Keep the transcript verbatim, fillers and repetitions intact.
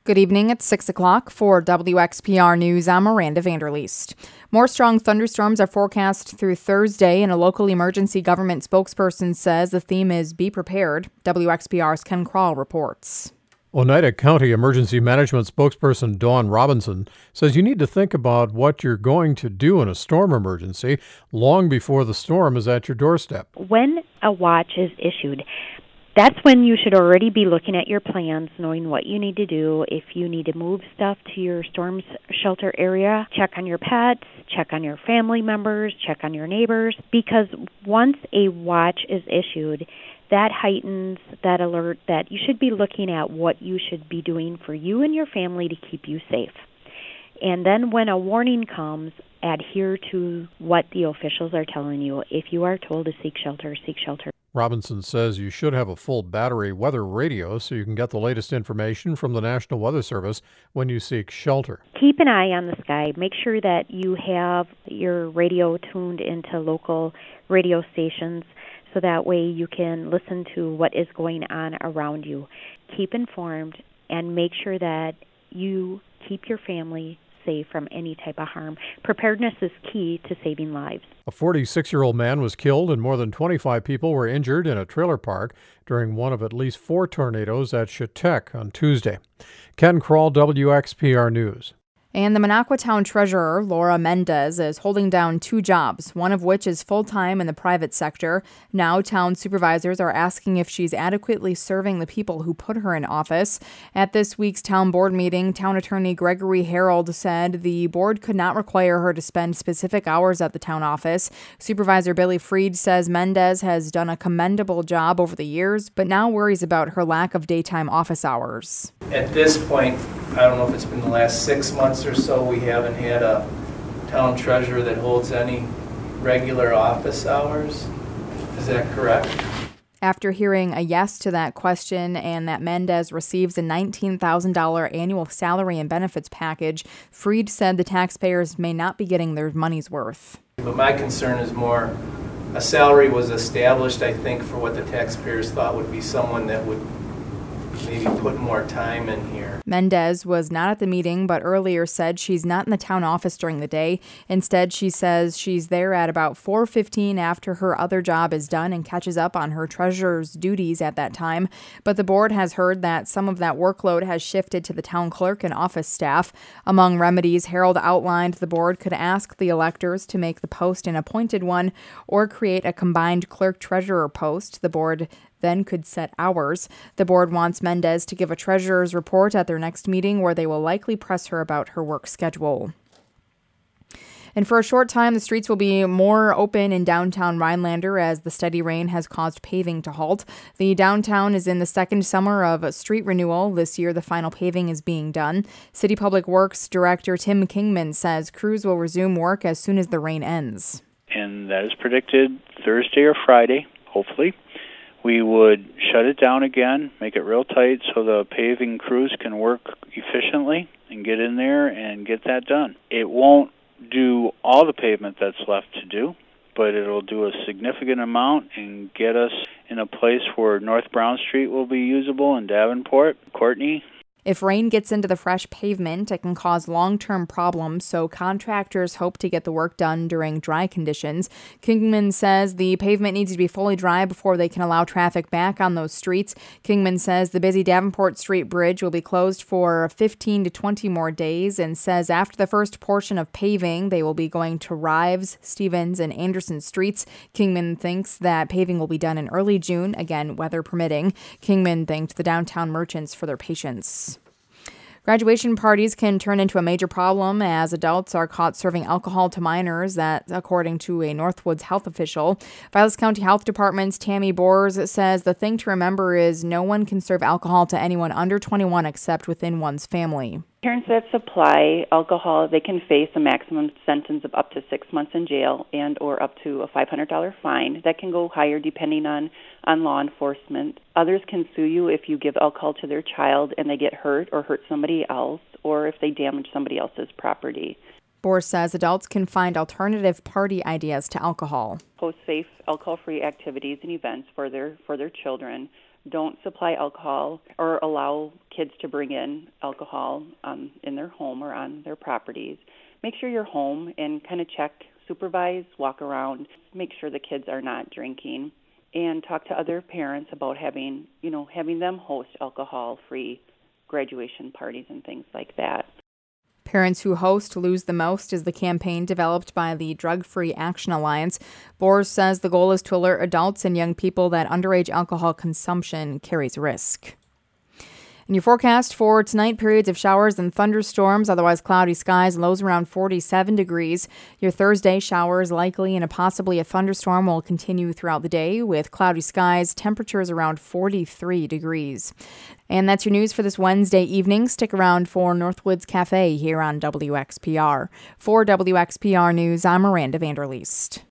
Good evening. It's six o'clock for W X P R News. I'm Miranda Vanderleest. More strong thunderstorms are forecast through Thursday, and a local emergency government spokesperson says the theme is Be Prepared. W X P R's Ken Krall reports. Oneida County Emergency Management spokesperson Dawn Robinson says you need to think about what you're going to do in a storm emergency long before the storm is at your doorstep. When a watch is issued, that's when you should already be looking at your plans, knowing what you need to do. If you need to move stuff to your storm shelter area, check on your pets, check on your family members, check on your neighbors, because once a watch is issued, that heightens that alert that you should be looking at what you should be doing for you and your family to keep you safe. And then when a warning comes, adhere to what the officials are telling you. If you are told to seek shelter, seek shelter. Robinson says you should have a full battery weather radio so you can get the latest information from the National Weather Service when you seek shelter. Keep an eye on the sky. Make sure that you have your radio tuned into local radio stations so that way you can listen to what is going on around you. Keep informed and make sure that you keep your family safe from any type of harm. Preparedness is key to saving lives. A forty-six-year-old man was killed and more than twenty-five people were injured in a trailer park during one of at least four tornadoes at Chautauqua on Tuesday. Ken Krall, W X P R News. And the Minocqua Town Treasurer, Laura Mendez, is holding down two jobs, one of which is full-time in the private sector. Now, town supervisors are asking if she's adequately serving the people who put her in office. At this week's town board meeting, town attorney Gregory Harold said the board could not require her to spend specific hours at the town office. Supervisor Billy Freed says Mendez has done a commendable job over the years, but now worries about her lack of daytime office hours. At this point, I don't know if it's been the last six months or so, we haven't had a town treasurer that holds any regular office hours. Is that correct? After hearing a yes to that question and that Mendez receives a nineteen thousand dollars annual salary and benefits package, Freed said the taxpayers may not be getting their money's worth. But my concern is more, a salary was established, I think, for what the taxpayers thought would be someone that would maybe put more time in here. Mendez was not at the meeting, but earlier said she's not in the town office during the day. Instead, she says she's there at about four fifteen after her other job is done and catches up on her treasurer's duties at that time. But the board has heard that some of that workload has shifted to the town clerk and office staff. Among remedies, Harold outlined the board could ask the electors to make the post an appointed one or create a combined clerk-treasurer post. The board then could set hours. The board wants Mendez to give a treasurer's report at their next meeting where they will likely press her about her work schedule. And for a short time, the streets will be more open in downtown Rhinelander as the steady rain has caused paving to halt. The downtown is in the second summer of street renewal. This year, the final paving is being done. City Public Works Director Tim Kingman says crews will resume work as soon as the rain ends. And that is predicted Thursday or Friday, hopefully. We would shut it down again, make it real tight so the paving crews can work efficiently and get in there and get that done. It won't do all the pavement that's left to do, but it'll do a significant amount and get us in a place where North Brown Street will be usable in Davenport, Courtney. If rain gets into the fresh pavement, it can cause long-term problems, so contractors hope to get the work done during dry conditions. Kingman says the pavement needs to be fully dry before they can allow traffic back on those streets. Kingman says the busy Davenport Street Bridge will be closed for fifteen to twenty more days and says after the first portion of paving, they will be going to Rives, Stevens, and Anderson Streets. Kingman thinks that paving will be done in early June, again, weather permitting. Kingman thanked the downtown merchants for their patience. Graduation parties can turn into a major problem as adults are caught serving alcohol to minors, that according to a Northwoods health official. Vilas County Health Department's Tammy Bors says the thing to remember is no one can serve alcohol to anyone under twenty-one except within one's family. Parents that supply alcohol, they can face a maximum sentence of up to six months in jail and or up to a five hundred dollars fine. That can go higher depending on, on law enforcement. Others can sue you if you give alcohol to their child and they get hurt or hurt somebody else, or if they damage somebody else's property. Bors says adults can find alternative party ideas to alcohol. Host safe alcohol-free activities and events for their for their children. Don't supply alcohol or allow kids to bring in alcohol um, in their home or on their properties. Make sure you're home and kind of check, supervise, walk around, make sure the kids are not drinking, and talk to other parents about having, you know, having them host alcohol-free graduation parties and things like that. Parents Who Host Lose the Most is the campaign developed by the Drug Free Action Alliance. Boers says the goal is to alert adults and young people that underage alcohol consumption carries risk. And your forecast for tonight, periods of showers and thunderstorms, otherwise cloudy skies, lows around forty-seven degrees. Your Thursday, showers likely and a possibly a thunderstorm will continue throughout the day with cloudy skies, temperatures around forty-three degrees. And that's your news for this Wednesday evening. Stick around for Northwoods Cafe here on W X P R. For W X P R News, I'm Miranda Vanderleest.